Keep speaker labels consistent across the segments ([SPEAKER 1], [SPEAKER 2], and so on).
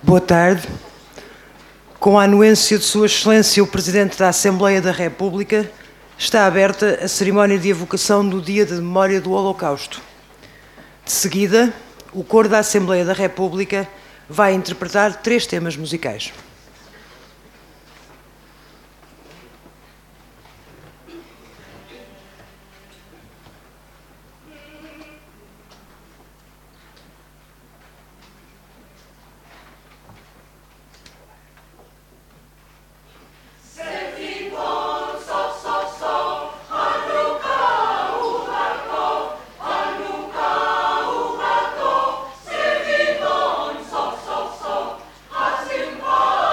[SPEAKER 1] Boa tarde. Com a anuência de Sua Excelência o Presidente da Assembleia da República, está aberta a cerimónia de evocação do Dia de Memória do Holocausto. De seguida, o coro da Assembleia da República vai interpretar 3 temas musicais.
[SPEAKER 2] Hanukkah,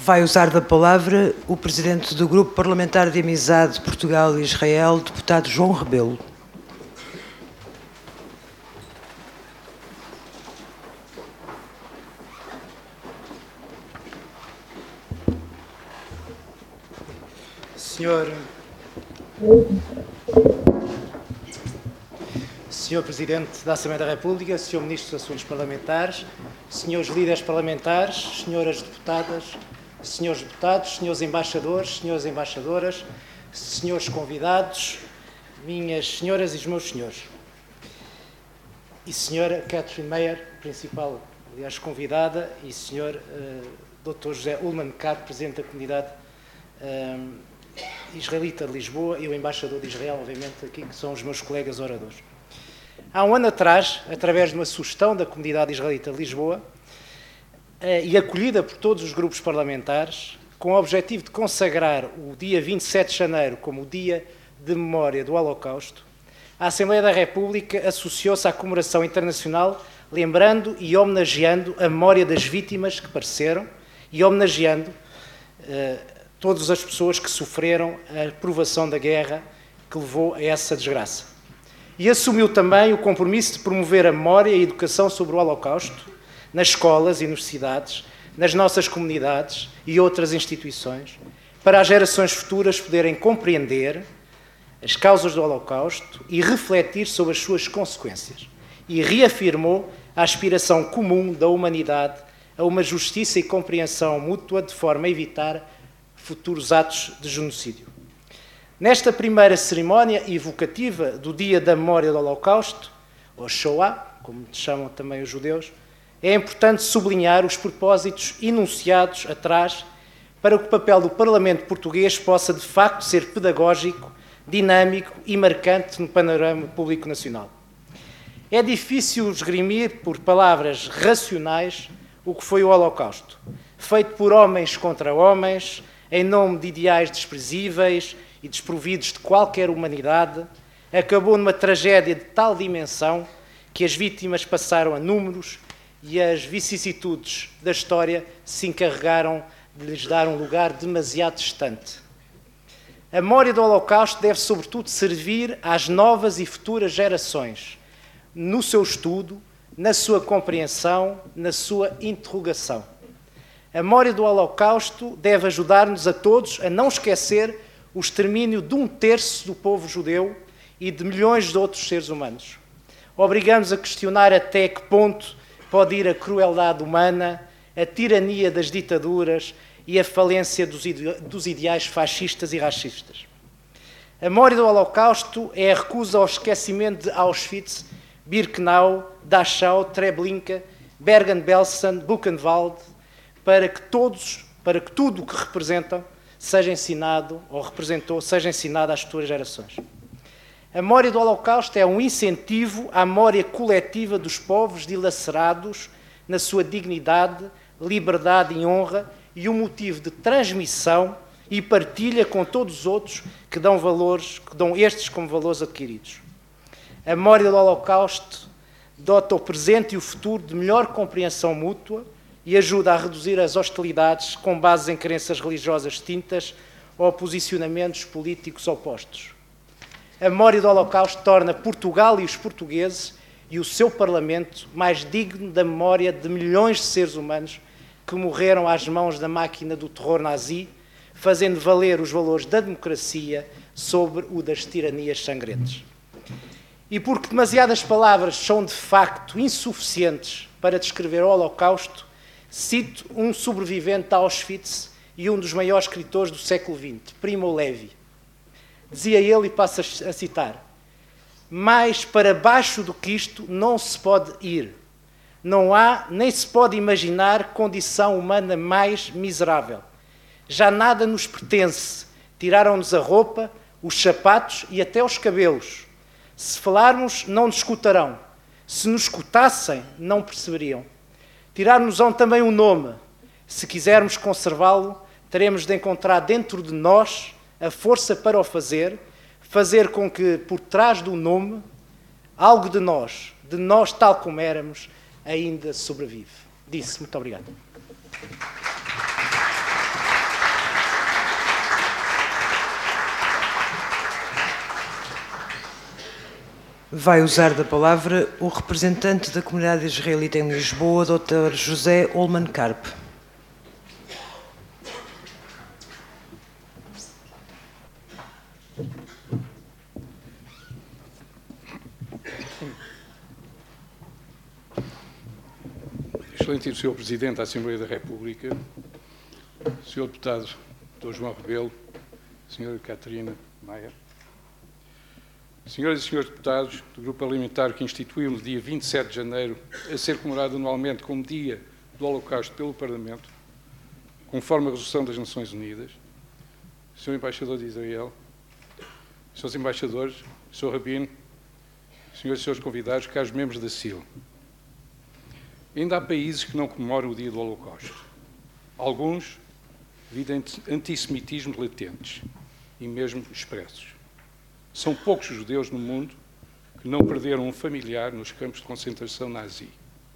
[SPEAKER 1] Vai usar da palavra o Presidente do Grupo Parlamentar de Amizade Portugal e Israel, deputado João Rebelo.
[SPEAKER 2] Senhor Presidente da Assembleia da República, Senhor Ministro dos Assuntos Parlamentares, Senhores Líderes Parlamentares, Senhoras Deputadas, Senhores Deputados, Senhores Embaixadores, Senhoras Embaixadoras, Senhores Convidados, minhas Senhoras e os meus Senhores. E Senhora Catherine Meyer, principal, aliás, convidada, e Senhor Dr. José Ullman Kapp, Presidente da Comunidade Israelita de Lisboa, e o Embaixador de Israel, obviamente, aqui, que são os meus colegas oradores. Há um ano atrás, através de uma sugestão da Comunidade Israelita de Lisboa, e acolhida por todos os grupos parlamentares, com o objetivo de consagrar o dia 27 de janeiro como o Dia de Memória do Holocausto, a Assembleia da República associou-se à comemoração internacional, lembrando e homenageando a memória das vítimas que pereceram e homenageando todas as pessoas que sofreram a provação da guerra que levou a essa desgraça. E assumiu também o compromisso de promover a memória e a educação sobre o Holocausto nas escolas e universidades, nas nossas comunidades e outras instituições, para as gerações futuras poderem compreender as causas do Holocausto e refletir sobre as suas consequências. E reafirmou a aspiração comum da humanidade a uma justiça e compreensão mútua de forma a evitar futuros atos de genocídio. Nesta primeira cerimónia evocativa do Dia da Memória do Holocausto, ou Shoah, como chamam também os judeus, é importante sublinhar os propósitos enunciados atrás para que o papel do Parlamento português possa, de facto, ser pedagógico, dinâmico e marcante no panorama público nacional. É difícil esgrimir por palavras racionais o que foi o Holocausto, feito por homens contra homens, em nome de ideais desprezíveis e desprovidos de qualquer humanidade, acabou numa tragédia de tal dimensão que as vítimas passaram a números e as vicissitudes da história se encarregaram de lhes dar um lugar demasiado distante. A memória do Holocausto deve, sobretudo, servir às novas e futuras gerações, no seu estudo, na sua compreensão, na sua interrogação. A memória do Holocausto deve ajudar-nos a todos a não esquecer o extermínio de 1/3 do povo judeu e de milhões de outros seres humanos. Obriga-nos a questionar até que ponto pode ir a crueldade humana, a tirania das ditaduras e a falência dos ideais fascistas e racistas. A memória do Holocausto é a recusa ao esquecimento de Auschwitz, Birkenau, Dachau, Treblinka, Bergen-Belsen, Buchenwald, para que tudo o que representam seja ensinado, ou representou, seja ensinado às futuras gerações. A memória do Holocausto é um incentivo à memória coletiva dos povos dilacerados na sua dignidade, liberdade e honra e um motivo de transmissão e partilha com todos os outros que dão estes como valores adquiridos. A memória do Holocausto dota o presente e o futuro de melhor compreensão mútua e ajuda a reduzir as hostilidades com base em crenças religiosas distintas ou posicionamentos políticos opostos. A memória do Holocausto torna Portugal e os portugueses e o seu Parlamento mais digno da memória de milhões de seres humanos que morreram às mãos da máquina do terror nazi, fazendo valer os valores da democracia sobre o das tiranias sangrentas. E porque demasiadas palavras são de facto insuficientes para descrever o Holocausto, cito um sobrevivente de Auschwitz e um dos maiores escritores do século XX, Primo Levi. Dizia ele, e passo a citar: mais para baixo do que isto não se pode ir. Não há, nem se pode imaginar condição humana mais miserável. Já nada nos pertence. Tiraram-nos a roupa, os sapatos e até os cabelos. Se falarmos, não nos escutarão. Se nos escutassem, não perceberiam. Tirar-nos-ão também o nome. Se quisermos conservá-lo, teremos de encontrar dentro de nós a força para o fazer com que, por trás do nome, algo de nós tal como éramos, ainda sobrevive. Disse. Muito obrigado.
[SPEAKER 1] Vai usar da palavra o representante da comunidade israelita em Lisboa, Dr. José Olman Karp.
[SPEAKER 3] Excelentíssimo Sr. Presidente da Assembleia da República, Sr. Deputado Dr. João Rebelo, Sra. Catarina Maia, Senhoras e Senhores Deputados do Grupo Parlamentar que instituiu no dia 27 de janeiro a ser comemorado anualmente como Dia do Holocausto pelo Parlamento, conforme a Resolução das Nações Unidas, Sr. Embaixador de Israel, Srs. Embaixadores, Sr. Rabino, Senhoras e Senhores convidados, caros membros da CIL. Ainda há países que não comemoram o Dia do Holocausto. Alguns vivem antissemitismos latentes e mesmo expressos. São poucos os judeus no mundo que não perderam um familiar nos campos de concentração nazi.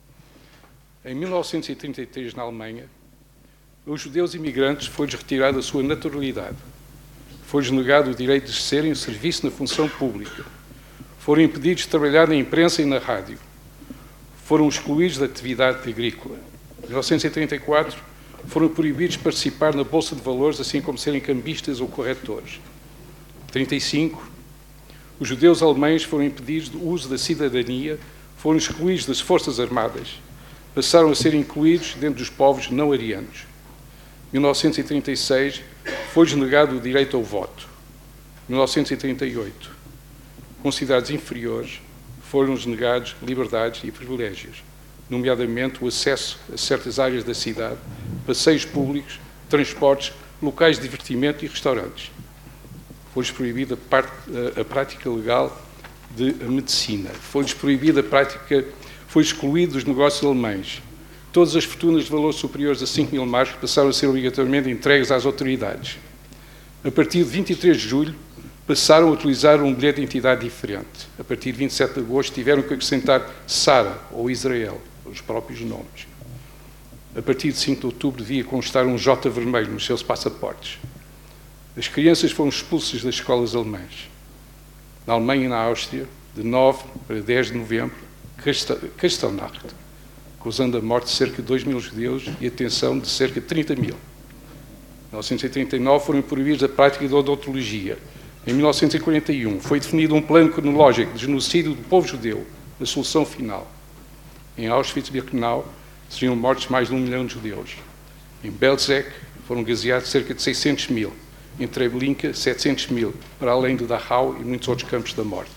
[SPEAKER 3] Em 1933, na Alemanha, os judeus imigrantes foi-lhes retirada a sua naturalidade, foi-lhes negado o direito de exercerem o serviço na função pública, foram impedidos de trabalhar na imprensa e na rádio, foram excluídos da atividade agrícola. Em 1934, foram proibidos de participar na Bolsa de Valores, assim como serem cambistas ou corretores. Em 1935, os judeus alemães foram impedidos do uso da cidadania, foram excluídos das Forças Armadas, passaram a ser incluídos dentro dos povos não arianos. Em 1936, foi-lhes negado o direito ao voto. Em 1938, considerados inferiores, foram-lhes negados liberdades e privilégios, nomeadamente o acesso a certas áreas da cidade, passeios públicos, transportes, locais de divertimento e restaurantes. Foi-lhes proibida a prática legal de medicina. Foi-lhes proibida a prática, foi excluído os negócios alemães. Todas as fortunas de valor superiores a 5 mil marcos passaram a ser obrigatoriamente entregues às autoridades. A partir de 23 de julho, passaram a utilizar um bilhete de identidade diferente. A partir de 27 de agosto, tiveram que acrescentar Sara ou Israel, os próprios nomes. A partir de 5 de outubro, devia constar um J vermelho nos seus passaportes. As crianças foram expulsas das escolas alemãs. Na Alemanha e na Áustria, de 9 para 10 de novembro, Kristallnacht, causando a morte de cerca de 2 mil judeus e a detenção de cerca de 30 mil. Em 1939, foram proibidos a prática da odontologia. Em 1941, foi definido um plano cronológico de genocídio do povo judeu, a solução final. Em Auschwitz-Birkenau, seriam mortos mais de 1 milhão de judeus. Em Belzec, foram gaseados cerca de 600 mil. Em Treblinka, 700 mil, para além de Dachau e muitos outros campos da morte.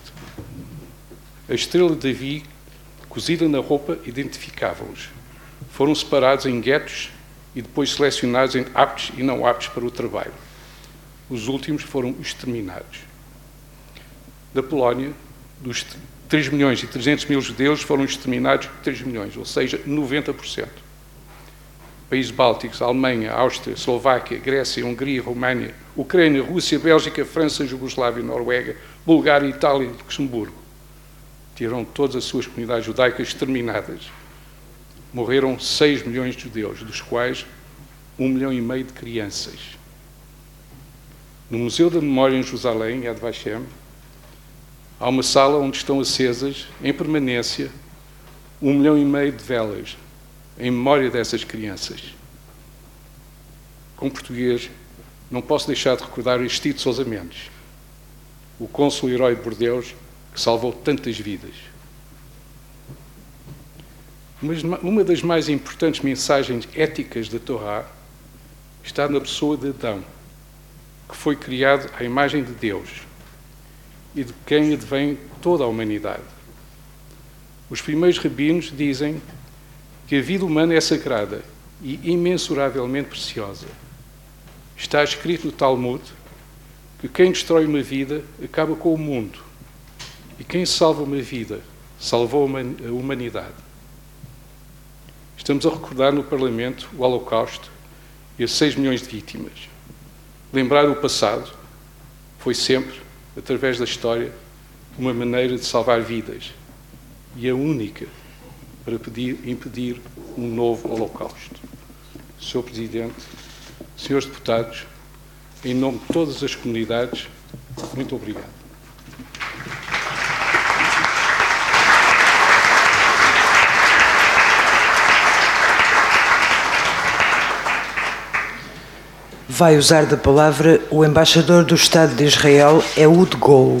[SPEAKER 3] A estrela de Davi, cozida na roupa, identificava-os. Foram separados em guetos e depois selecionados em aptos e não aptos para o trabalho. Os últimos foram exterminados. Da Polónia, dos 3 milhões e 300 mil judeus, foram exterminados 3 milhões, ou seja, 90%. Países bálticos, Alemanha, Áustria, Eslováquia, Grécia, Hungria, Roménia, Ucrânia, Rússia, Bélgica, França, Jugoslávia, Noruega, Bulgária, Itália e Luxemburgo tiveram todas as suas comunidades judaicas exterminadas. Morreram 6 milhões de judeus, dos quais 1,5 milhão de crianças. No Museu da Memória em Jerusalém, Yad Vashem, há uma sala onde estão acesas, em permanência, 1,5 milhão de velas, em memória dessas crianças. Com português, não posso deixar de recordar Aristides de Sousa Mendes, o cônsul herói de Bordeus, que salvou tantas vidas. Mas uma das mais importantes mensagens éticas da Torá está na pessoa de Adão, que foi criado à imagem de Deus e de quem advém toda a humanidade. Os primeiros rabinos dizem que a vida humana é sagrada e imensuravelmente preciosa. Está escrito no Talmud que quem destrói uma vida acaba com o mundo e quem salva uma vida salvou a humanidade. Estamos a recordar no Parlamento o Holocausto e as 6 milhões de vítimas. Lembrar o passado foi sempre, através da história, uma maneira de salvar vidas e a única para impedir um novo Holocausto. Sr. Presidente, Senhores Deputados, em nome de todas as comunidades, muito obrigado.
[SPEAKER 1] vai usar da palavra o embaixador do Estado de Israel, Ehud Gol.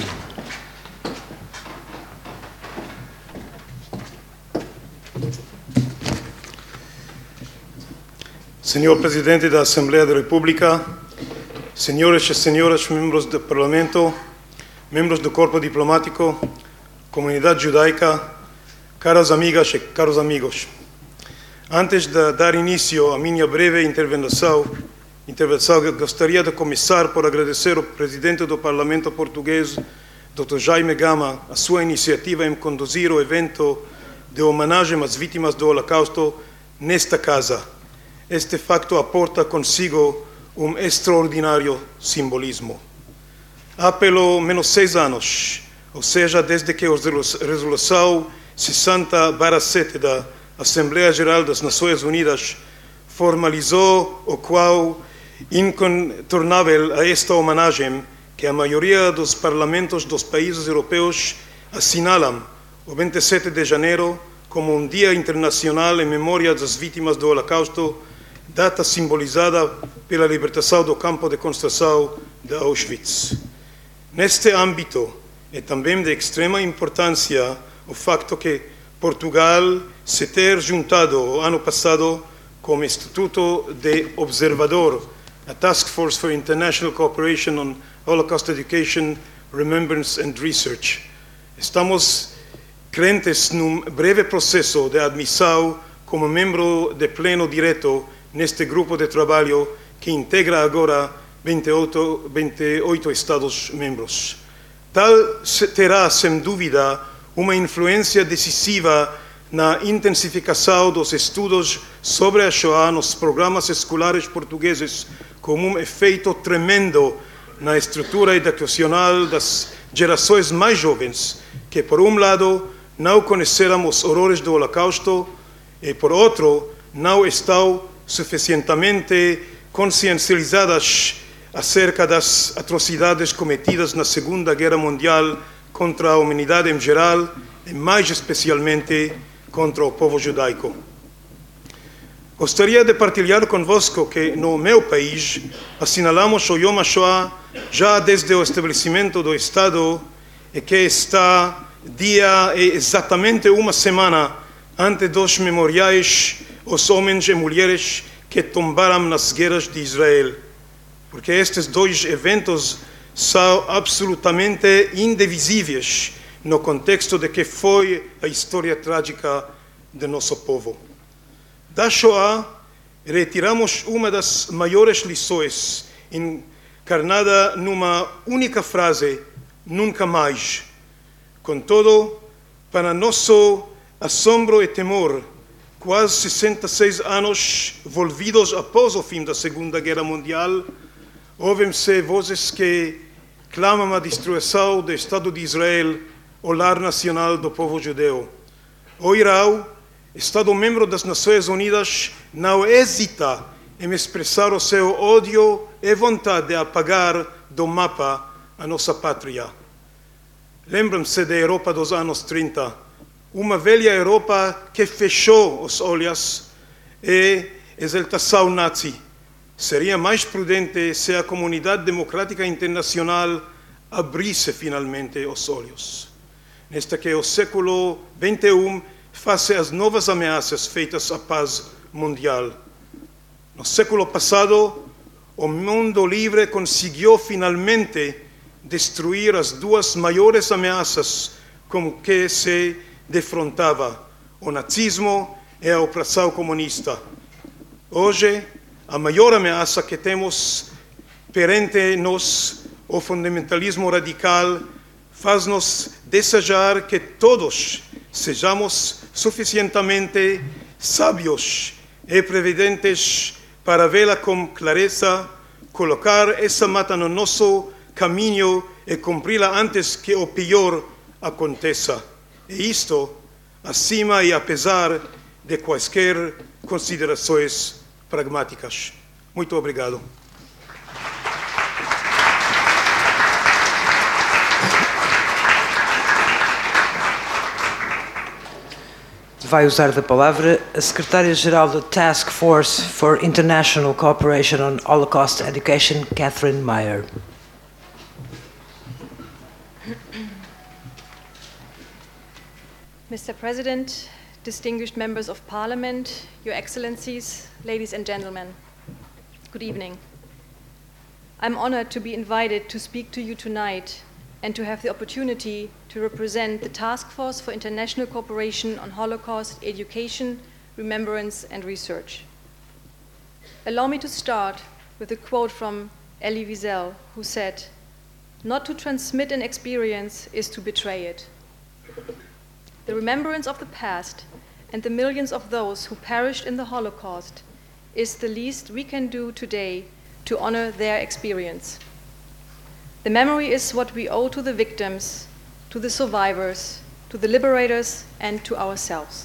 [SPEAKER 4] Senhor Presidente da Assembleia da República, senhores e senhoras membros do Parlamento, membros do Corpo Diplomático, comunidade judaica, caras amigas e caros amigos. Antes de dar início à minha breve intervenção, gostaria de começar por agradecer ao Presidente do Parlamento Português, Dr. Jaime Gama, a sua iniciativa em conduzir o evento de homenagem às vítimas do Holocausto nesta casa. Este facto aporta consigo um extraordinário simbolismo. Há pelo menos 6 anos, ou seja, desde que a Resolução 60/7 da Assembleia Geral das Nações Unidas formalizou o qual incontornável a esta homenagem que a maioria dos parlamentos dos países europeus assinalam o 27 de janeiro como um Dia Internacional em memória das vítimas do Holocausto, data simbolizada pela libertação do campo de concentração de Auschwitz. Neste âmbito, é também de extrema importância o facto que Portugal se ter juntado o ano passado como Instituto de Observador, a Task Force for International Cooperation on Holocaust Education, Remembrance and Research. Estamos crentes num breve processo de admissão como membro de pleno direito neste grupo de trabalho que integra agora 28 Estados-membros. Tal terá, sem dúvida, uma influência decisiva na intensificação dos estudos sobre a Shoah nos programas escolares portugueses, com um efeito tremendo na estrutura educacional das gerações mais jovens, que, por um lado, não conheceram os horrores do Holocausto e, por outro, não estão suficientemente consciencializadas acerca das atrocidades cometidas na Segunda Guerra Mundial contra a humanidade em geral e, mais especialmente, contra o povo judaico. Gostaria de partilhar convosco que, no meu país, assinalamos o Yom HaShoah já desde o estabelecimento do Estado e que está dia e exatamente uma semana antes dos memoriais os homens e mulheres que tombaram nas guerras de Israel, porque estes dois eventos são absolutamente indivisíveis no contexto de que foi a história trágica de nosso povo. Da Shoah, retiramos uma das maiores lições, encarnada numa única frase: nunca mais. Contudo, para nosso assombro e temor, quase 66 anos volvidos após o fim da Segunda Guerra Mundial, ouvem-se vozes que clamam a destruição do Estado de Israel, o lar nacional do povo judeu. O Irão, Estado-membro das Nações Unidas, não hesita em expressar o seu ódio e vontade de apagar do mapa a nossa pátria. Lembram-se da Europa dos anos 30, uma velha Europa que fechou os olhos e exaltação nazi. Seria mais prudente se a comunidade democrática internacional abrisse finalmente os olhos. Nesta que o século XXI face às novas ameaças feitas à paz mundial. No século passado, o mundo livre conseguiu finalmente destruir as duas maiores ameaças com que se defrontava, o nazismo e a opressão comunista. Hoje, a maior ameaça que temos perante nós, o fundamentalismo radical, faz-nos desejar que todos sejamos suficientemente sábios e previdentes para vê-la com clareza, colocar essa mata no nosso caminho e cumpri-la antes que o pior aconteça. E isto, acima e apesar de quaisquer considerações pragmáticas. Muito obrigado.
[SPEAKER 1] vai usar da palavra a Secretária-Geral da Task Force for International Cooperation on Holocaust Education, Catherine Meyer.
[SPEAKER 5] Mr. President, distinguished members of Parliament, Your Excellencies, ladies and gentlemen, good evening. I'm honored to be invited to speak to you tonight and to have the opportunity to represent the Task Force for International Cooperation on Holocaust Education, Remembrance and Research. Allow me to start with a quote from Elie Wiesel, who said, "Not to transmit an experience is to betray it." The remembrance of the past and the millions of those who perished in the Holocaust is the least we can do today to honor their experience. The memory is what we owe to the victims, to the survivors, to the liberators, and to ourselves.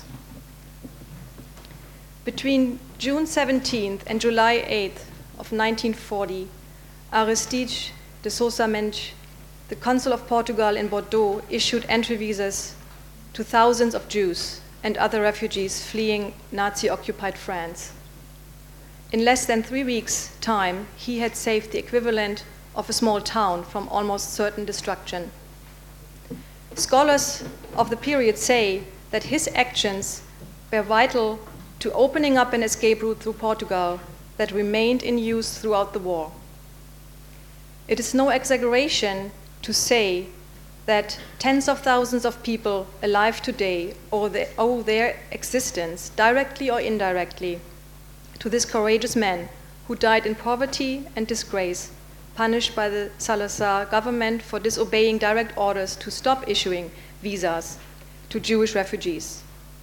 [SPEAKER 5] Between June 17th and July 8th of 1940, Aristide de Sousa Mendes, the consul of Portugal in Bordeaux, issued entry visas to thousands of Jews and other refugees fleeing Nazi-occupied France. In less than 3 weeks' time, he had saved the equivalent of a small town from almost certain destruction. Scholars of the period say that his actions were vital to opening up an escape route through Portugal that remained in use throughout the war. It is no exaggeration to say that tens of thousands of people alive today owe their existence, directly or indirectly, to this courageous man who died in poverty and disgrace, punished by the Salazar government for disobeying direct orders to stop issuing visas to Jewish refugees.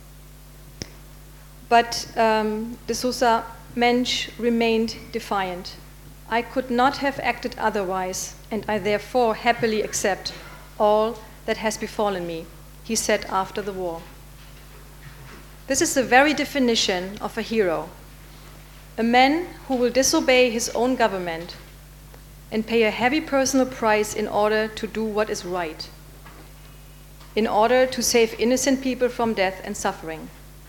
[SPEAKER 5] But de Sousa Mendes remained defiant. "I could not have acted otherwise, and I therefore happily accept all that has befallen me," he said after the war. This is the very definition of a hero, a man who will disobey his own government and pay a heavy personal price in order to do what is right, in order to save innocent people from death and suffering.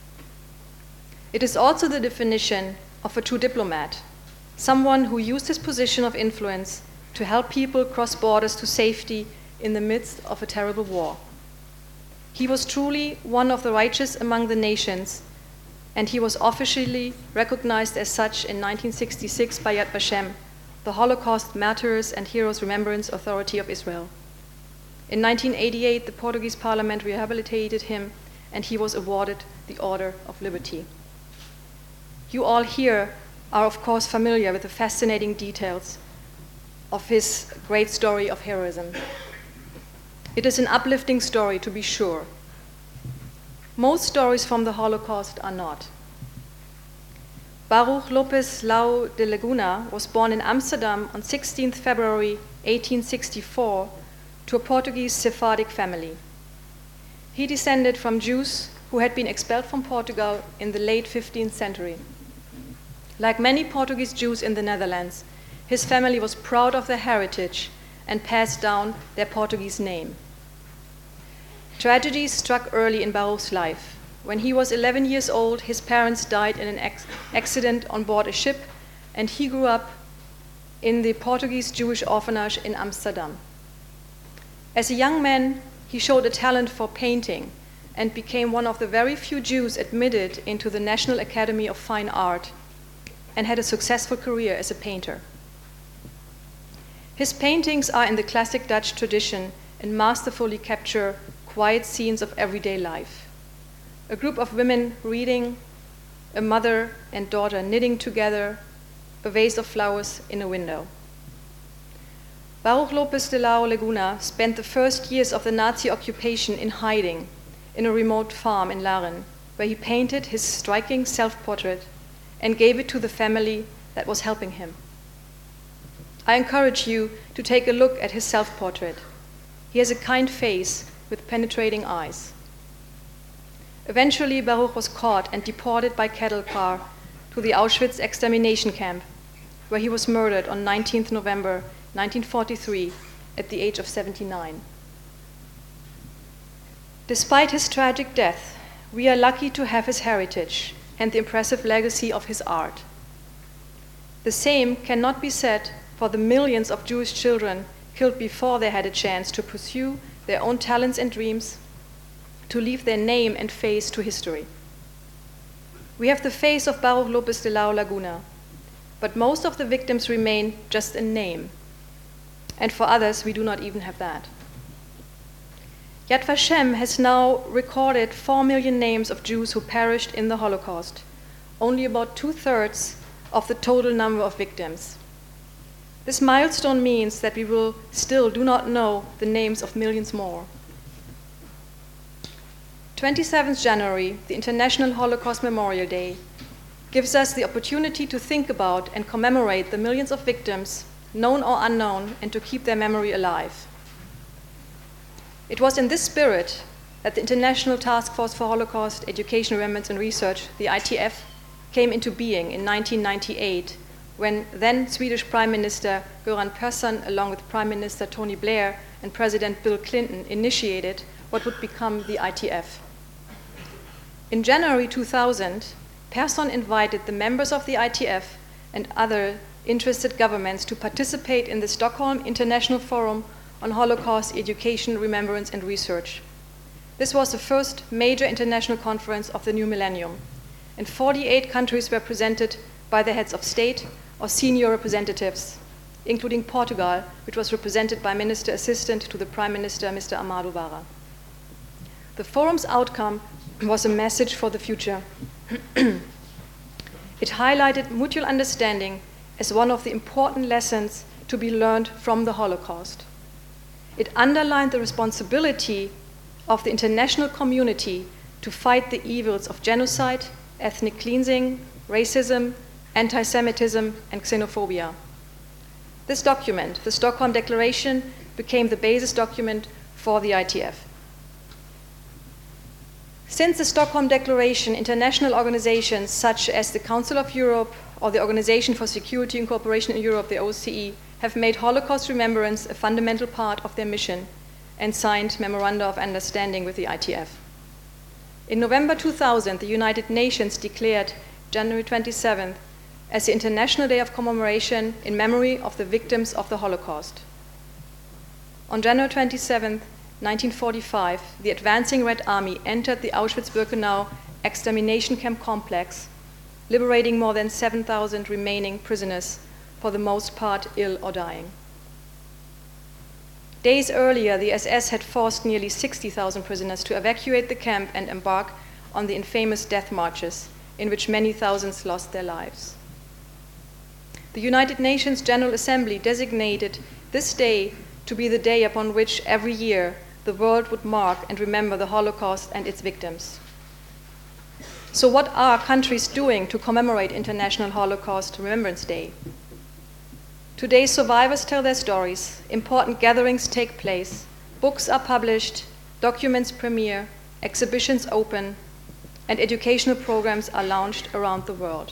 [SPEAKER 5] It is also the definition of a true diplomat, someone who used his position of influence to help people cross borders to safety in the midst of a terrible war. He was truly one of the righteous among the nations, and he was officially recognized as such in 1966 by Yad Vashem, the Holocaust Martyrs and Heroes Remembrance Authority of Israel. In 1988, the Portuguese Parliament rehabilitated him, and he was awarded the Order of Liberty. You all here are, of course, familiar with the fascinating details of his great story of heroism. It is an uplifting story, to be sure. Most stories from the Holocaust are not. Baruch Lopes Lau de Laguna was born in Amsterdam on 16th February 1864 to a Portuguese Sephardic family. He descended from Jews who had been expelled from Portugal in the late 15th century. Like many Portuguese Jews in the Netherlands, his family was proud of their heritage and passed down their Portuguese name. Tragedy struck early in Baruch's life. When he was 11 years old, his parents died in an accident on board a ship, and he grew up in the Portuguese Jewish orphanage in Amsterdam. As a young man, he showed a talent for painting and became one of the very few Jews admitted into the National Academy of Fine Art and had a successful career as a painter. His paintings are in the classic Dutch tradition and masterfully capture quiet scenes of everyday life. A group of women reading, a mother and daughter knitting together, a vase of flowers in a window. Baruch Lopes de Lau Laguna spent the first years of the Nazi occupation in hiding in a remote farm in Laren, where he painted his striking self-portrait and gave it to the family that was helping him. I encourage you to take a look at his self-portrait. He has a kind face with penetrating eyes. Eventually, Baruch was caught and deported by cattle car to the Auschwitz extermination camp, where he was murdered on 19th November 1943 at the age of 79. Despite his tragic death, we are lucky to have his heritage and the impressive legacy of his art. The same cannot be said for the millions of Jewish children killed before they had a chance to pursue their own talents and dreams, to leave their name and face to history. We have the face of Baruch Lopez de la Laguna, but most of the victims remain just a name. And for others, we do not even have that. Yad Vashem has now recorded 4 million names of Jews who perished in the Holocaust, only about 2/3 of the total number of victims. This milestone means that we will still do not know the names of millions more. 27th January, the International Holocaust Memorial Day, gives us the opportunity to think about and commemorate the millions of victims, known or unknown, and to keep their memory alive. It was in this spirit that the International Task Force for Holocaust Education, Remembrance and Research, the ITF, came into being in 1998, when then Swedish Prime Minister Göran Persson, along with Prime Minister Tony Blair and President Bill Clinton, initiated what would become the ITF. In January 2000, Persson invited the members of the ITF and other interested governments to participate in the Stockholm International Forum on Holocaust Education, Remembrance and Research. This was the first major international conference of the new millennium, and 48 countries were presented by the heads of state or senior representatives, including Portugal, which was represented by Minister Assistant to the Prime Minister, Mr. Amado Barra. The forum's outcome was a message for the future. It highlighted mutual understanding as one of the important lessons to be learned from the Holocaust. It underlined the responsibility of the international community to fight the evils of genocide, ethnic cleansing, racism, anti-Semitism, and xenophobia. This document, the Stockholm Declaration, became the basis document for the ITF. Since the Stockholm Declaration, international organizations such as the Council of Europe or the Organization for Security and Cooperation in Europe, the OSCE, have made Holocaust remembrance a fundamental part of their mission and signed memoranda of understanding with the ITF. In November 2000, the United Nations declared January 27th as the International Day of Commemoration in memory of the victims of the Holocaust. On January 27th, 1945, the advancing Red Army entered the Auschwitz-Birkenau extermination camp complex, liberating more than 7,000 remaining prisoners, for the most part ill or dying. Days earlier, the SS had forced nearly 60,000 prisoners to evacuate the camp and embark on the infamous death marches, in which many thousands lost their lives. The United Nations General Assembly designated this day to be the day upon which every year the world would mark and remember the Holocaust and its victims. So what are countries doing to commemorate International Holocaust Remembrance Day? Today, survivors tell their stories, important gatherings take place, books are published, documents premiere, exhibitions open, and educational programs are launched around the world.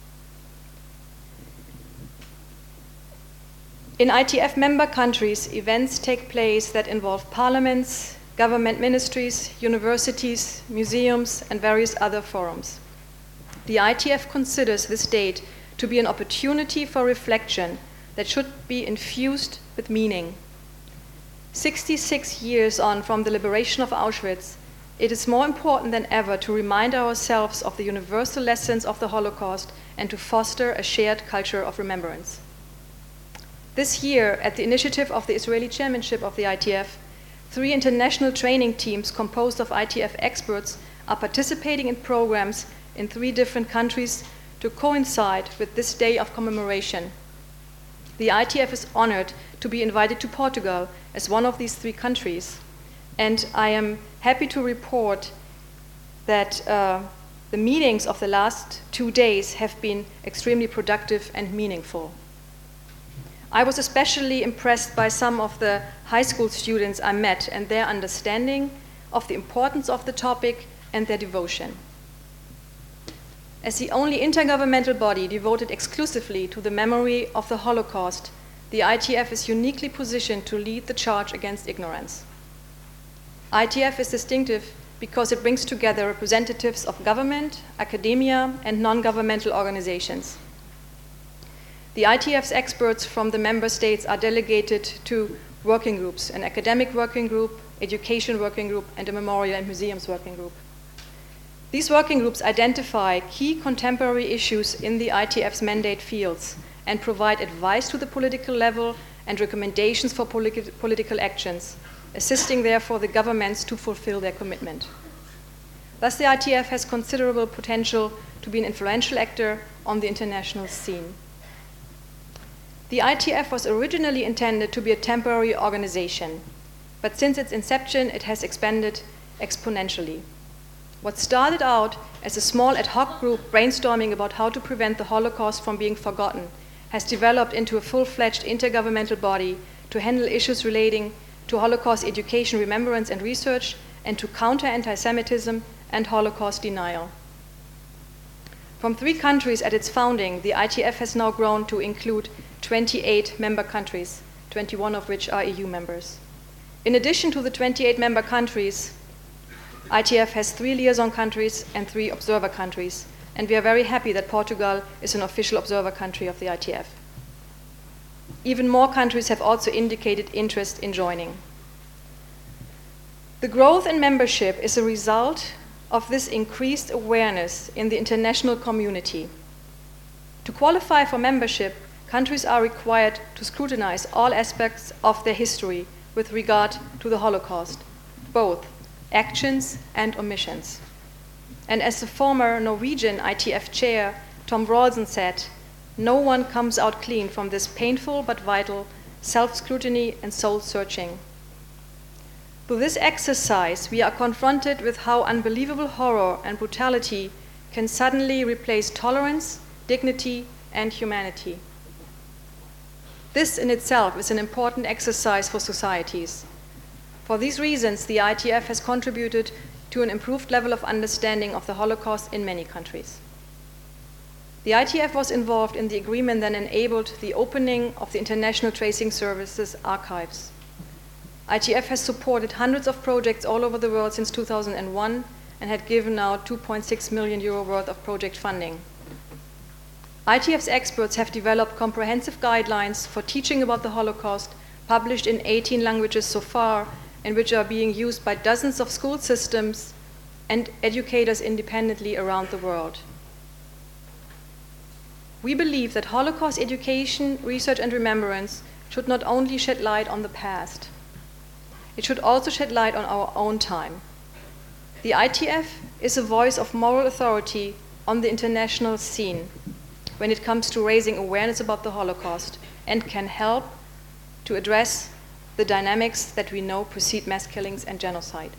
[SPEAKER 5] In ITF member countries, events take place that involve parliaments, government ministries, universities, museums, and various other forums. The ITF considers this date to be an opportunity for reflection that should be infused with meaning. 66 years on from the liberation of Auschwitz, it is more important than ever to remind ourselves of the universal lessons of the Holocaust and to foster a shared culture of remembrance. This year, at the initiative of the Israeli chairmanship of the ITF, 3 international training teams composed of ITF experts are participating in programs in 3 different countries to coincide with this day of commemoration. The ITF is honored to be invited to Portugal as one of these 3 countries, and I am happy to report that the meetings of the last 2 days have been extremely productive and meaningful. I was especially impressed by some of the high school students I met and their understanding of the importance of the topic and their devotion. As the only intergovernmental body devoted exclusively to the memory of the Holocaust, the ITF is uniquely positioned to lead the charge against ignorance. ITF is distinctive because it brings together representatives of government, academia, and non-governmental organizations. The ITF's experts from the member states are delegated to working groups, an academic working group, education working group, and a memorial and museums working group. These working groups identify key contemporary issues in the ITF's mandate fields and provide advice to the political level and recommendations for political actions, assisting therefore the governments to fulfill their commitment. Thus, the ITF has considerable potential to be an influential actor on the international scene. The ITF was originally intended to be a temporary organization, but since its inception, it has expanded exponentially. What started out as a small ad hoc group brainstorming about how to prevent the Holocaust from being forgotten has developed into a full-fledged intergovernmental body to handle issues relating to Holocaust education, remembrance, and research, and to counter anti-Semitism and Holocaust denial. From 3 countries at its founding, the ITF has now grown to include 28 member countries, 21 of which are EU members. In addition to the 28 member countries, ITF has 3 liaison countries and 3 observer countries, and we are very happy that Portugal is an official observer country of the ITF. Even more countries have also indicated interest in joining. The growth in membership is a result of this increased awareness in the international community. To qualify for membership, countries are required to scrutinize all aspects of their history with regard to the Holocaust, both actions and omissions. And as the former Norwegian ITF chair, Tom Vraalsen, said, "No one comes out clean from this painful but vital self-scrutiny and soul-searching." Through this exercise, we are confronted with how unbelievable horror and brutality can suddenly replace tolerance, dignity, and humanity. This in itself is an important exercise for societies. For these reasons, the ITF has contributed to an improved level of understanding of the Holocaust in many countries. The ITF was involved in the agreement that enabled the opening of the International Tracing Services archives. ITF has supported hundreds of projects all over the world since 2001 and had given out €2.6 million worth of project funding. ITF's experts have developed comprehensive guidelines for teaching about the Holocaust, published in 18 languages so far, and which are being used by dozens of school systems and educators independently around the world. We believe that Holocaust education, research, and remembrance should not only shed light on the past, it should also shed light on our own time. The ITF is a voice of moral authority on the international scene when it comes to raising awareness about the Holocaust and can help to address the dynamics that we know precede mass killings and genocide.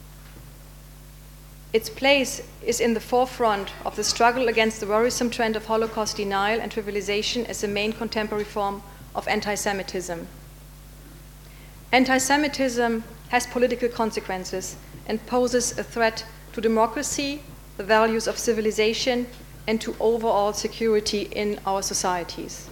[SPEAKER 5] Its place is in the forefront of the struggle against the worrisome trend of Holocaust denial and trivialization as the main contemporary form of anti-Semitism. Anti-Semitism has political consequences and poses a threat to democracy, the values of civilization, and to overall security in our societies.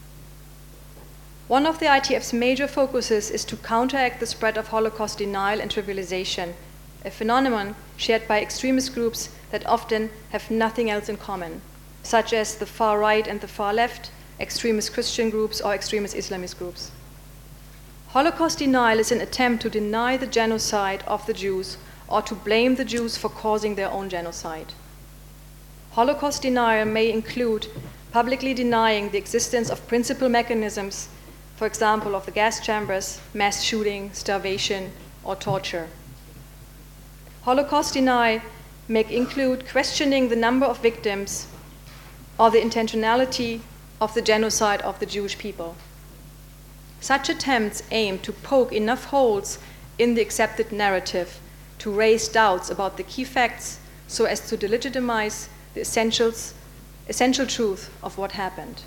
[SPEAKER 5] One of the ITF's major focuses is to counteract the spread of Holocaust denial and trivialization, a phenomenon shared by extremist groups that often have nothing else in common, such as the far right and the far left, extremist Christian groups, or extremist Islamist groups. Holocaust denial is an attempt to deny the genocide of the Jews or to blame the Jews for causing their own genocide. Holocaust denial may include publicly denying the existence of principal mechanisms, for example, of the gas chambers, mass shooting, starvation, or torture. Holocaust denial may include questioning the number of victims or the intentionality of the genocide of the Jewish people. Such attempts aim to poke enough holes in the accepted narrative to raise doubts about the key facts so as to delegitimize the essential truth of what happened.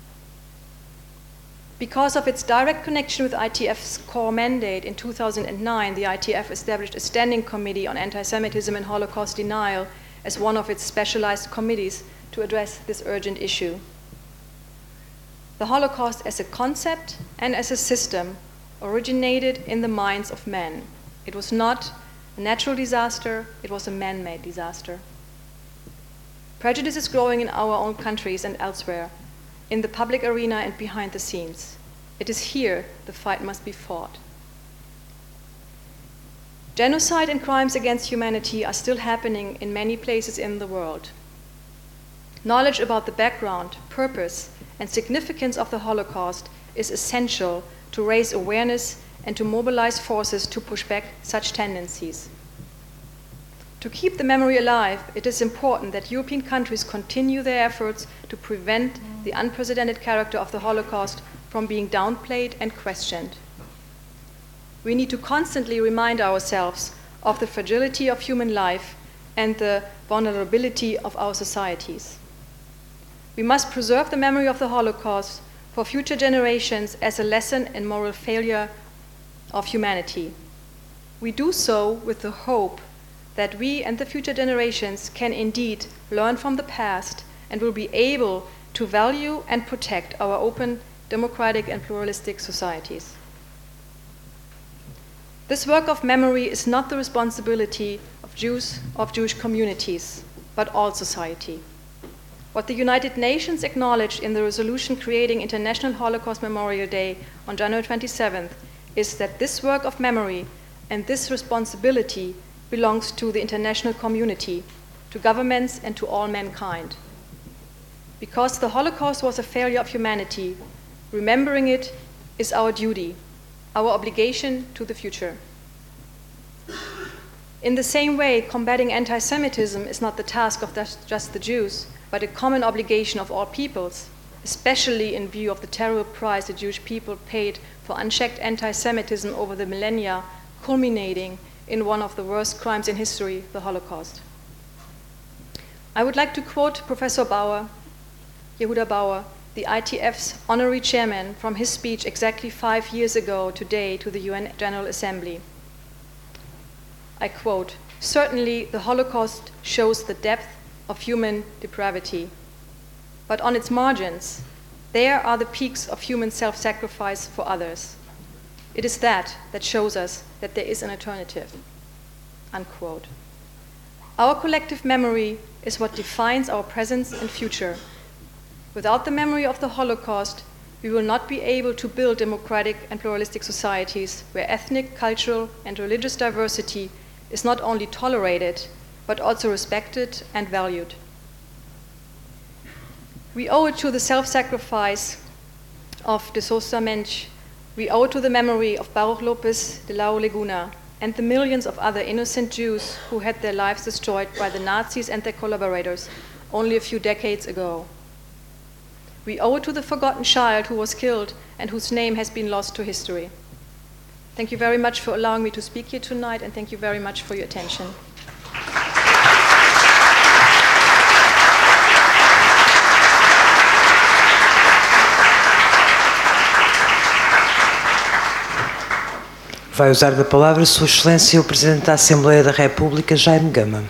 [SPEAKER 5] Because of its direct connection with ITF's core mandate, in 2009, the ITF established a standing committee on anti-Semitism and Holocaust denial as one of its specialized committees to address this urgent issue. The Holocaust as a concept and as a system originated in the minds of men. It was not a natural disaster, it was a man-made disaster. Prejudice is growing in our own countries and elsewhere, in the public arena and behind the scenes. It is here the fight must be fought. Genocide and crimes against humanity are still happening in many places in the world. Knowledge about the background, purpose, and significance of the Holocaust is essential to raise awareness and to mobilize forces to push back such tendencies. To keep the memory alive, it is important that European countries continue their efforts to prevent the unprecedented character of the Holocaust from being downplayed and questioned. We need to constantly remind ourselves of the fragility of human life and the vulnerability of our societies. We must preserve the memory of the Holocaust for future generations as a lesson in moral failure of humanity. We do so with the hope that we and the future generations can indeed learn from the past and will be able to value and protect our open, democratic, and pluralistic societies. This work of memory is not the responsibility of Jewish communities, but all society. What the United Nations acknowledged in the resolution creating International Holocaust Memorial Day on January 27th is that this work of memory and this responsibility belongs to the international community, to governments, and to all mankind. Because the Holocaust was a failure of humanity, remembering it is our duty, our obligation to the future. In the same way, combating anti-Semitism is not the task of just the Jews, but a common obligation of all peoples, especially in view of the terrible price the Jewish people paid for unchecked anti-Semitism over the millennia, culminating in one of the worst crimes in history, the Holocaust. I would like to quote Professor Bauer, Yehuda Bauer, the ITF's honorary chairman, from his speech exactly 5 years ago today to the UN General Assembly. I quote, "Certainly the Holocaust shows the depth of human depravity, but on its margins, there are the peaks of human self-sacrifice for others. It is that shows us that there is an alternative." Unquote. Our collective memory is what defines our present and future. Without the memory of the Holocaust, we will not be able to build democratic and pluralistic societies where ethnic, cultural, and religious diversity is not only tolerated, but also respected and valued. We owe it to the self-sacrifice of de Sousa Mensch. We owe it to the memory of Baruch López de la Laguna and the millions of other innocent Jews who had their lives destroyed by the Nazis and their collaborators only a few decades ago. We owe it to the forgotten child who was killed and whose name has been lost to history. Thank you very much for allowing me to speak here tonight, and thank you very much for your attention.
[SPEAKER 1] Vai usar da palavra Sua Excelência o Presidente da Assembleia da República, Jaime Gama.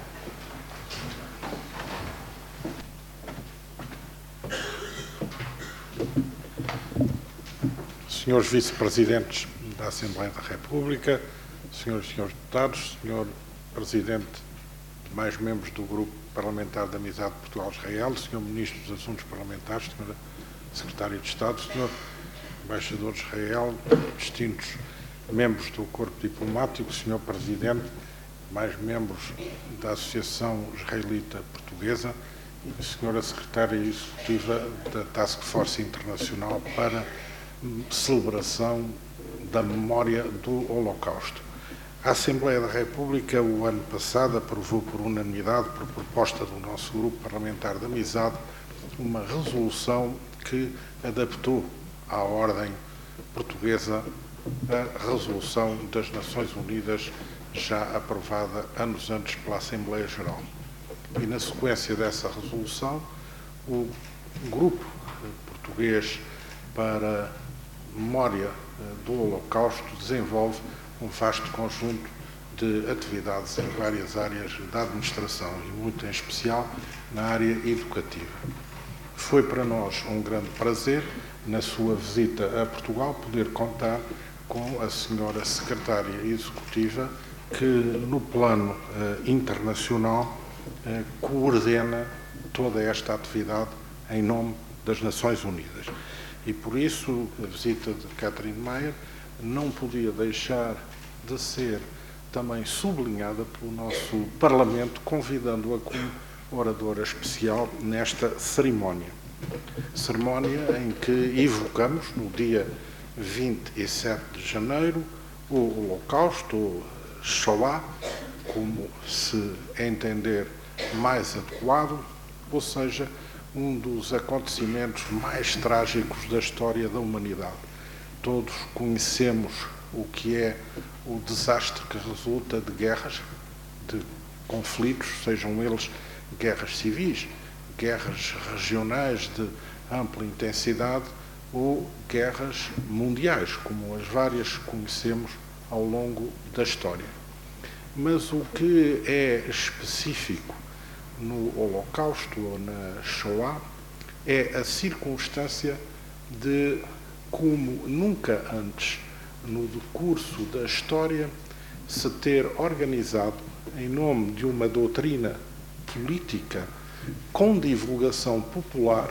[SPEAKER 6] Senhores Vice-Presidentes da Assembleia da República, senhoras e senhores deputados, senhor Presidente e mais membros do Grupo Parlamentar de Amizade Portugal-Israel, senhor Ministro dos Assuntos Parlamentares, senhora Secretária de Estado, senhor Embaixador de Israel, distintos membros do Corpo Diplomático, senhor Presidente, mais membros da Associação Israelita Portuguesa e senhora Secretária Executiva da Task Force Internacional para celebração da memória do Holocausto. A Assembleia da República, o ano passado, aprovou por unanimidade, por proposta do nosso Grupo Parlamentar de Amizade, uma resolução que adaptou à ordem portuguesa a resolução das Nações Unidas já aprovada anos antes pela Assembleia Geral. E na sequência dessa resolução, o Grupo Português para Memória do Holocausto desenvolve um vasto conjunto de atividades em várias áreas da administração e muito em especial na área educativa. Foi para nós um grande prazer, na sua visita a Portugal, poder contar com a senhora Secretária Executiva que no plano internacional coordena toda esta atividade em nome das Nações Unidas. E por isso a visita de Catherine Meyer não podia deixar de ser também sublinhada pelo nosso Parlamento, convidando-a como oradora especial nesta cerimónia. Cerimónia em que evocamos, no dia 27 de janeiro, o Holocausto, o Shoah, como se entender mais adequado, ou seja, um dos acontecimentos mais trágicos da história da humanidade. Todos conhecemos o que é o desastre que resulta de guerras, de conflitos, sejam eles guerras civis, guerras regionais de ampla intensidade ou guerras mundiais, como as várias que conhecemos ao longo da história. Mas o que é específico no Holocausto ou na Shoah é a circunstância de como nunca antes, no decurso da história, se ter organizado, em nome de uma doutrina política com divulgação popular,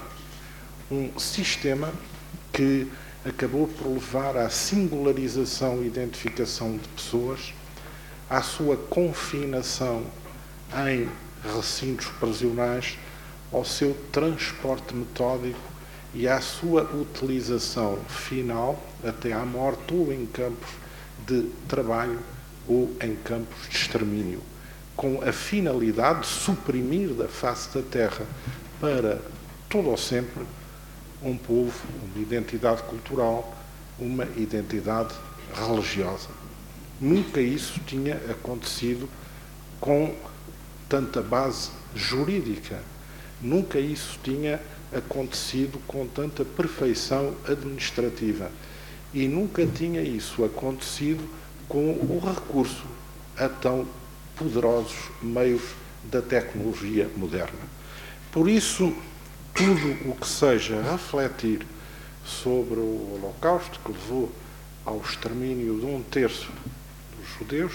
[SPEAKER 6] um sistema que acabou por levar à singularização e identificação de pessoas, à sua confinação em recintos prisionais, ao seu transporte metódico e à sua utilização final até à morte ou em campos de trabalho ou em campos de extermínio, com a finalidade de suprimir da face da terra para todo ou sempre um povo, uma identidade cultural, uma identidade religiosa. Nunca isso tinha acontecido com tanta base jurídica, nunca isso tinha acontecido com tanta perfeição administrativa e nunca tinha isso acontecido com o recurso a tão poderosos meios da tecnologia moderna. Por isso, tudo o que seja refletir sobre o Holocausto, que levou ao extermínio de 1/3 dos judeus,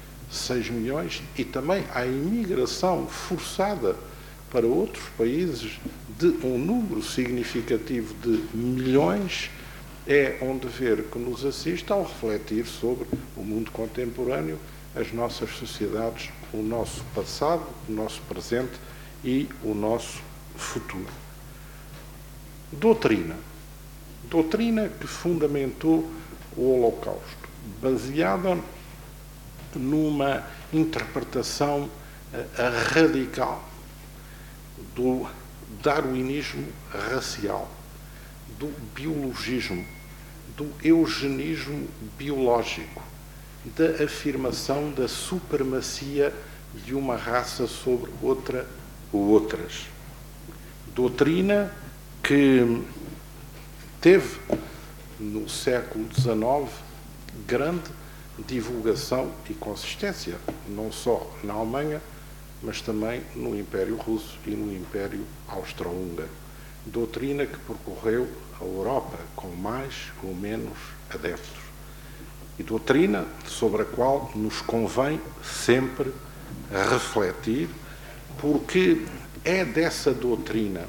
[SPEAKER 6] 6 milhões, e também à imigração forçada para outros países de um número significativo de milhões, é um dever que nos assiste ao refletir sobre o mundo contemporâneo, as nossas sociedades, o nosso passado, o nosso presente e o nosso futuro. Doutrina. Doutrina que fundamentou o Holocausto, baseada numa interpretação radical do darwinismo racial, do biologismo, do eugenismo biológico, da afirmação da supremacia de uma raça sobre outra ou outras. Doutrina que teve, no século XIX, grande divulgação e consistência, não só na Alemanha, mas também no Império Russo e no Império Austro-Húngaro. Doutrina que percorreu a Europa com mais ou menos adeptos. E doutrina sobre a qual nos convém sempre refletir, porque é dessa doutrina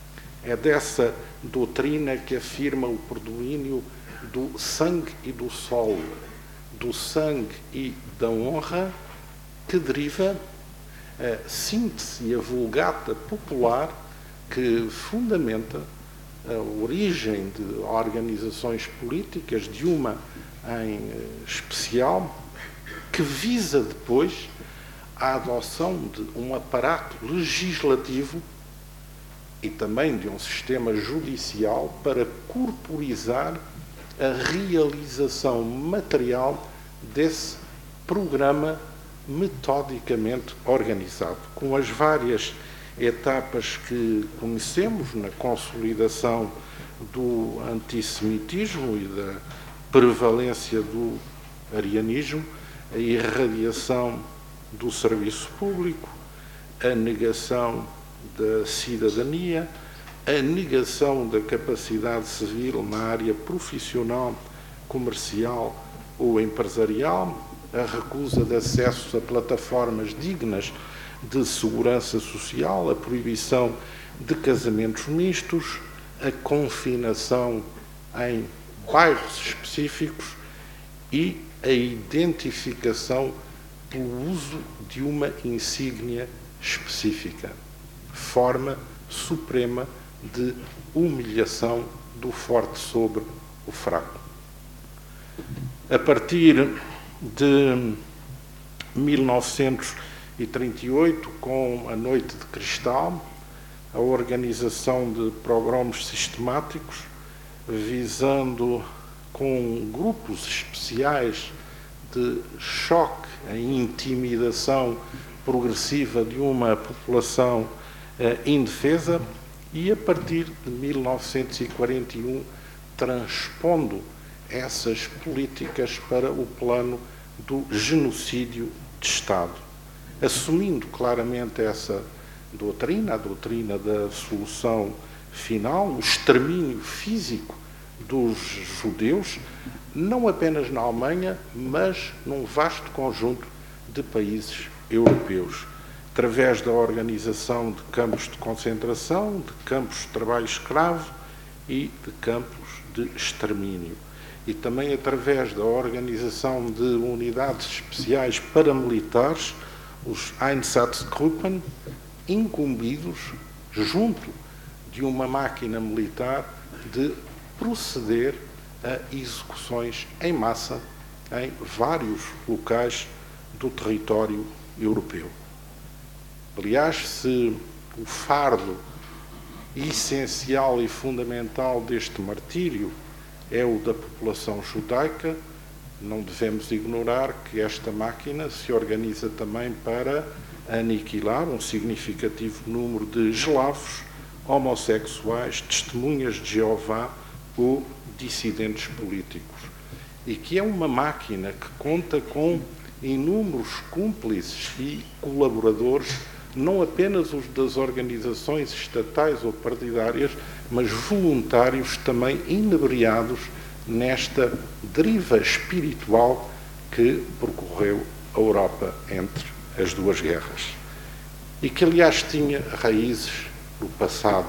[SPEAKER 6] que afirma o predomínio do sangue e do sol, do sangue e da honra, que deriva a síntese e a vulgata popular que fundamenta a origem de organizações políticas, de uma em especial, que visa depois a adoção de um aparato legislativo e também de um sistema judicial para corporizar a realização material desse programa metodicamente organizado, com as várias etapas que conhecemos na consolidação do antissemitismo e da prevalência do arianismo, a irradiação do serviço público, a negação da cidadania, a negação da capacidade civil na área profissional, comercial ou empresarial, a recusa de acesso a plataformas dignas de segurança social, a proibição de casamentos mistos, a confinação em bairros específicos e a identificação pelo uso de uma insígnia específica, forma suprema de humilhação do forte sobre o fraco. A partir de 1938, com a Noite de Cristal, a organização de pogromos sistemáticos, visando com grupos especiais de choque, a intimidação progressiva de uma população indefesa, e a partir de 1941 transpondo essas políticas para o plano do genocídio de Estado, assumindo claramente essa doutrina, a doutrina da solução final, o extermínio físico dos judeus, não apenas na Alemanha, mas num vasto conjunto de países europeus, através da organização de campos de concentração, de campos de trabalho escravo e de campos de extermínio. E também através da organização de unidades especiais paramilitares, os Einsatzgruppen, incumbidos, junto de uma máquina militar, de proceder a execuções em massa em vários locais do território europeu. Aliás, se o fardo essencial e fundamental deste martírio é o da população judaica, não devemos ignorar que esta máquina se organiza também para aniquilar um significativo número de eslavos, homossexuais, testemunhas de Jeová ou dissidentes políticos. E que é uma máquina que conta com inúmeros cúmplices e colaboradores, não apenas os das organizações estatais ou partidárias, mas voluntários também inebriados nesta deriva espiritual que percorreu a Europa entre as duas guerras. E que, aliás, tinha raízes no passado,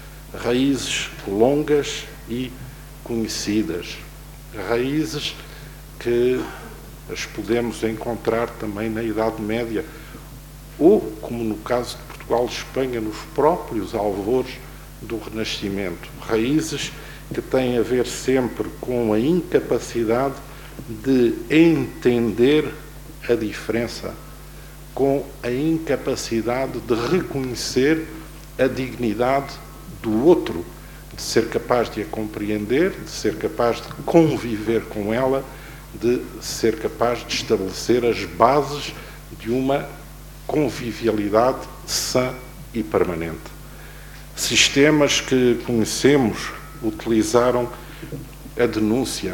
[SPEAKER 6] raízes longas e conhecidas, raízes que as podemos encontrar também na Idade Média, ou, como no caso de Portugal e Espanha, nos próprios alvores do Renascimento. Raízes que têm a ver sempre com a incapacidade de entender a diferença, com a incapacidade de reconhecer a dignidade do outro, de ser capaz de a compreender, de ser capaz de conviver com ela, de ser capaz de estabelecer as bases de uma convivialidade sã e permanente. Sistemas que conhecemos utilizaram a denúncia,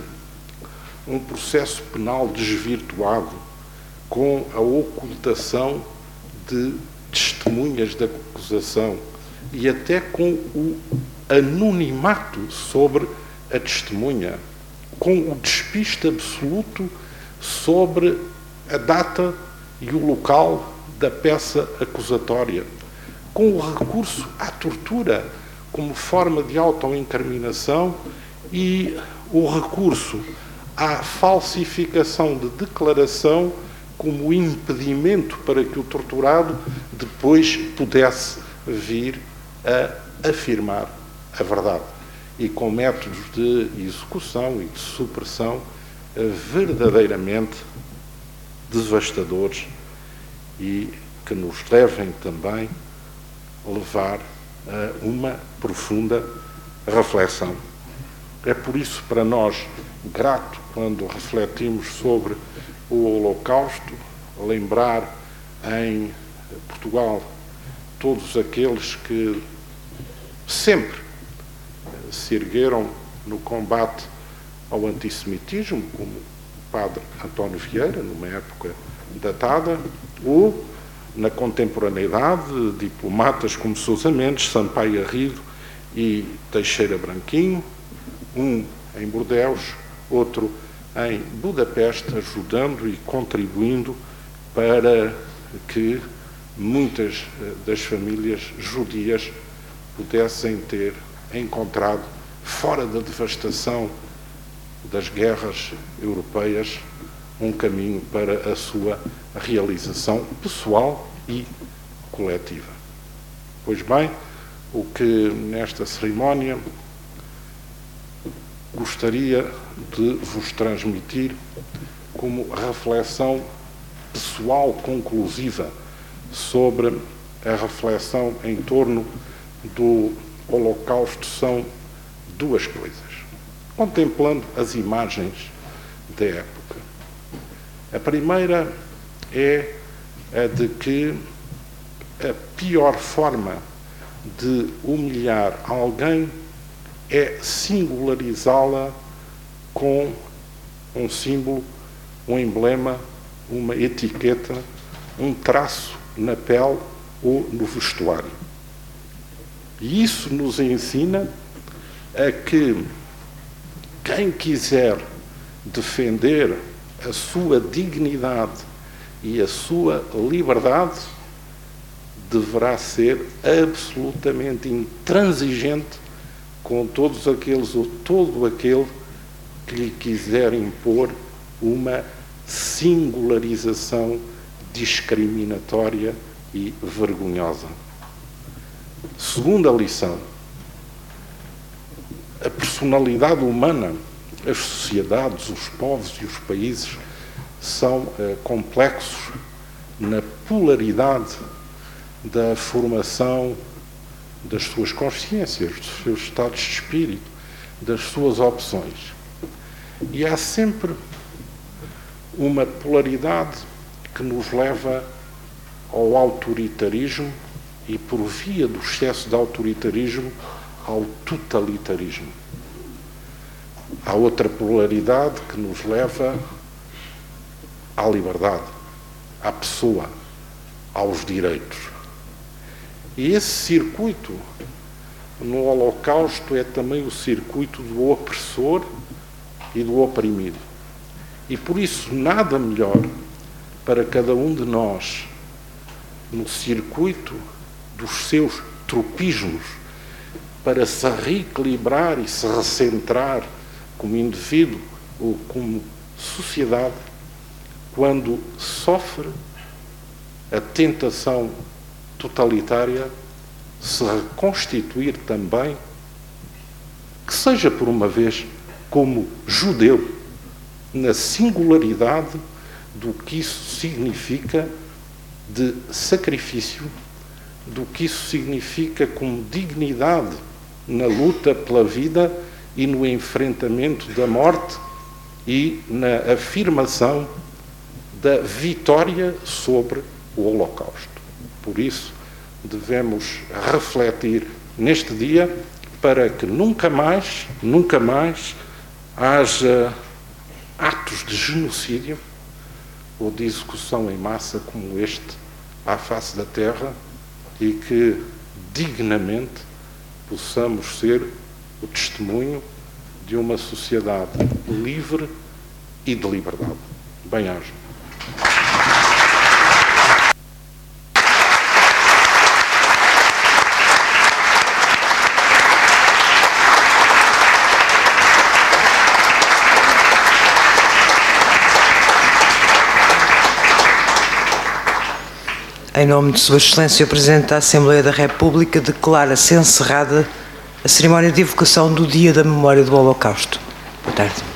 [SPEAKER 6] um processo penal desvirtuado, com a ocultação de testemunhas da acusação e até com o anonimato sobre a testemunha, com o despiste absoluto sobre a data e o local da peça acusatória, com o recurso à tortura como forma de autoincriminação e o recurso à falsificação de declaração como impedimento para que o torturado depois pudesse vir a afirmar a verdade, e com métodos de execução e de supressão verdadeiramente devastadores e que nos devem também levar a uma profunda reflexão. É por isso para nós grato quando refletimos sobre o Holocausto, lembrar em Portugal todos aqueles que sempre se ergueram no combate ao antissemitismo, como o padre António Vieira, numa época datada, ou na contemporaneidade, diplomatas como Sousa Mendes, Sampaio Garrido e Teixeira Branquinho, um em Bordeus, outro em Budapeste, ajudando e contribuindo para que muitas das famílias judias pudessem ter encontrado, fora da devastação das guerras europeias, um caminho para a sua realização pessoal e coletiva. Pois bem, o que nesta cerimónia gostaria de vos transmitir como reflexão pessoal conclusiva sobre a reflexão em torno do Holocausto são duas coisas. Contemplando as imagens da época. A primeira é a de que a pior forma de humilhar alguém é singularizá-la com um símbolo, um emblema, uma etiqueta, um traço na pele ou no vestuário. E isso nos ensina a que quem quiser defender a sua dignidade e a sua liberdade deverá ser absolutamente intransigente com todos aqueles ou todo aquele que lhe quiser impor uma singularização discriminatória e vergonhosa. Segunda lição: a personalidade humana, as sociedades, os povos e os países são complexos na polaridade da formação das suas consciências, dos seus estados de espírito, das suas opções. E há sempre uma polaridade que nos leva ao autoritarismo e, por via do excesso de autoritarismo, ao totalitarismo. Há outra polaridade que nos leva à liberdade, à pessoa, aos direitos. E esse circuito no Holocausto é também o circuito do opressor e do oprimido. E por isso nada melhor para cada um de nós, no circuito dos seus tropismos, para se reequilibrar e se recentrar como indivíduo ou como sociedade, quando sofre a tentação totalitária, se reconstituir também, que seja por uma vez como judeu, na singularidade do que isso significa de sacrifício, do que isso significa como dignidade na luta pela vida e no enfrentamento da morte e na afirmação da vitória sobre o Holocausto. Por isso, devemos refletir neste dia para que nunca mais haja atos de genocídio ou de execução em massa como este à face da terra e que dignamente possamos ser o testemunho de uma sociedade livre e de liberdade. Bem-aja.
[SPEAKER 1] Em nome de Sua Excelência o Presidente da Assembleia da República, declara-se encerrada a cerimónia de evocação do Dia da Memória do Holocausto. Boa tarde.